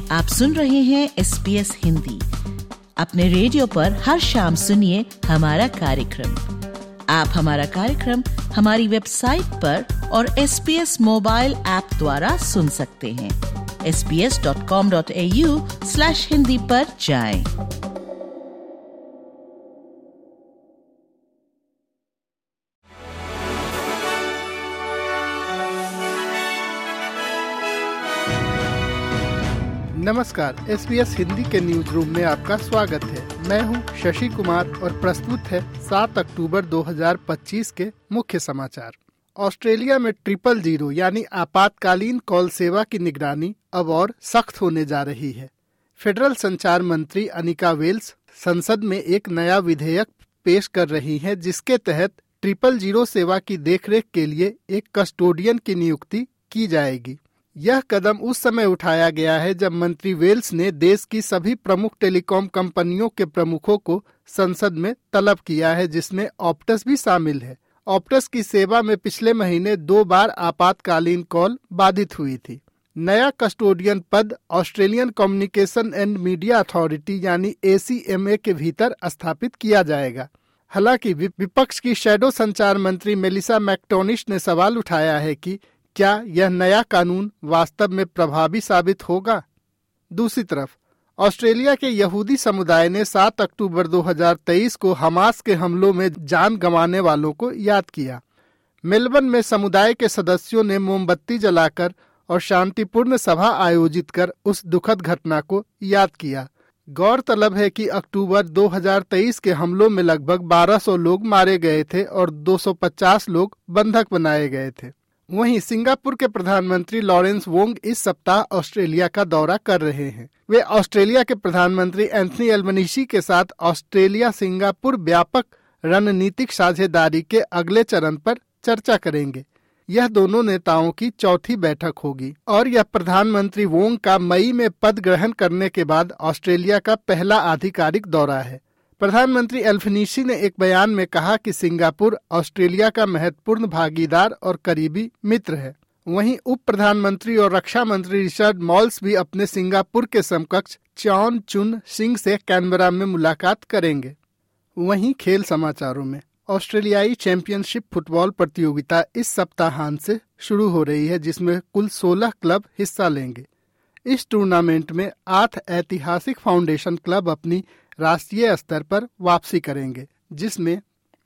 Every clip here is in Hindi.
आप सुन रहे हैं SBS हिंदी। अपने रेडियो पर हर शाम सुनिए हमारा कार्यक्रम। आप हमारा कार्यक्रम हमारी वेबसाइट पर और SBS मोबाइल ऐप द्वारा सुन सकते हैं। sbs.com.au/hindi पर जाएं। नमस्कार, SBS हिंदी के न्यूज रूम में आपका स्वागत है। मैं हूं शशि कुमार और प्रस्तुत है 7 अक्टूबर 2025 के मुख्य समाचार। ऑस्ट्रेलिया में 000 यानी आपातकालीन कॉल सेवा की निगरानी अब और सख्त होने जा रही है। फेडरल संचार मंत्री अनिका वेल्स संसद में एक नया विधेयक पेश कर रही हैं, जिसके तहत 000 सेवा की देखरेख के लिए एक कस्टोडियन की नियुक्ति की जाएगी। यह कदम उस समय उठाया गया है जब मंत्री वेल्स ने देश की सभी प्रमुख टेलीकॉम कंपनियों के प्रमुखों को संसद में तलब किया है, जिसमें ऑप्टस भी शामिल है। ऑप्टस की सेवा में पिछले महीने 2 बार आपातकालीन कॉल बाधित हुई थी। नया कस्टोडियन पद Australian communication and media authority यानी ACMA के भीतर स्थापित किया जाएगा। हालांकि विपक्ष की शैडो संचार मंत्री मेलिसा मैक्टोनिश ने सवाल उठाया है कि क्या यह नया कानून वास्तव में प्रभावी साबित होगा। दूसरी तरफ ऑस्ट्रेलिया के यहूदी समुदाय ने 7 अक्टूबर 2023 को हमास के हमलों में जान गंवाने वालों को याद किया। मेलबर्न में समुदाय के सदस्यों ने मोमबत्ती जलाकर और शांतिपूर्ण सभा आयोजित कर उस दुखद घटना को याद किया। गौरतलब है कि अक्टूबर 2023 के हमलों में लगभग 1200 लोग मारे गए थे और 250 लोग बंधक बनाए गए थे। वहीं सिंगापुर के प्रधानमंत्री लॉरेंस वोंग इस सप्ताह ऑस्ट्रेलिया का दौरा कर रहे हैं। वे ऑस्ट्रेलिया के प्रधानमंत्री एंथनी एल्बनीशी के साथ ऑस्ट्रेलिया सिंगापुर व्यापक रणनीतिक साझेदारी के अगले चरण पर चर्चा करेंगे। यह दोनों नेताओं की चौथी बैठक होगी और यह प्रधानमंत्री वोंग का मई में पद ग्रहण करने के बाद ऑस्ट्रेलिया का पहला आधिकारिक दौरा है। प्रधानमंत्री एल्बनीशी ने एक बयान में कहा कि सिंगापुर ऑस्ट्रेलिया का महत्वपूर्ण भागीदार और करीबी मित्र है। वहीं उप प्रधानमंत्री और रक्षा मंत्री रिचर्ड मॉल्स भी अपने सिंगापुर के समकक्ष चॉन चुन सिंह से कैनबरा में मुलाकात करेंगे। वहीं खेल समाचारों में ऑस्ट्रेलियाई चैंपियनशिप फुटबॉल प्रतियोगिता इस सप्ताहांत से शुरू हो रही है, जिसमें कुल 16 क्लब हिस्सा लेंगे। इस टूर्नामेंट में 8 ऐतिहासिक फाउंडेशन क्लब अपनी राष्ट्रीय स्तर पर वापसी करेंगे, जिसमें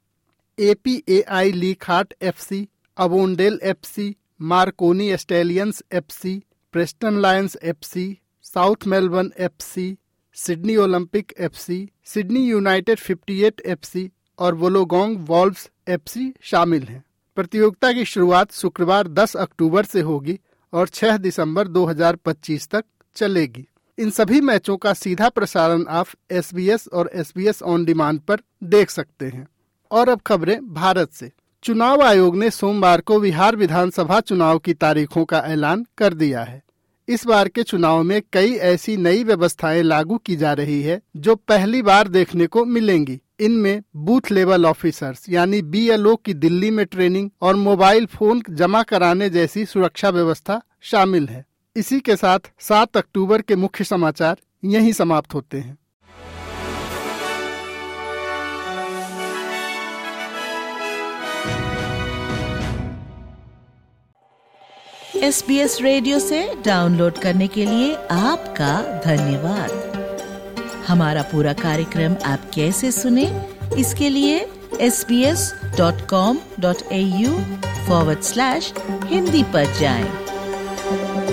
APAI Leichhardt FC, Avondale FC, Marconi Stallions FC, Preston Lions FC, South Melbourne FC, Sydney Olympic FC, Sydney United 58 FC और वोलोगोंग वॉल्व्स FC शामिल हैं। प्रतियोगिता की शुरुआत शुक्रवार 10 अक्टूबर से होगी और 6 दिसंबर 2025 तक चलेगी। इन सभी मैचों का सीधा प्रसारण आप SBS और SBS ऑन डिमांड पर देख सकते हैं। और अब खबरें भारत से। चुनाव आयोग ने सोमवार को बिहार विधानसभा चुनाव की तारीखों का ऐलान कर दिया है। इस बार के चुनाव में कई ऐसी नई व्यवस्थाएं लागू की जा रही है जो पहली बार देखने को मिलेंगी। इनमें बूथ लेवल ऑफिसर्स यानी BLO की दिल्ली में ट्रेनिंग और मोबाइल फोन जमा कराने जैसी सुरक्षा व्यवस्था शामिल है। इसी के साथ 7 अक्टूबर के मुख्य समाचार यहीं समाप्त होते हैं। SBS रेडियो से डाउनलोड करने के लिए आपका धन्यवाद। हमारा पूरा कार्यक्रम आप कैसे सुने, इसके लिए sbs.com.au/hindi पर जाएं।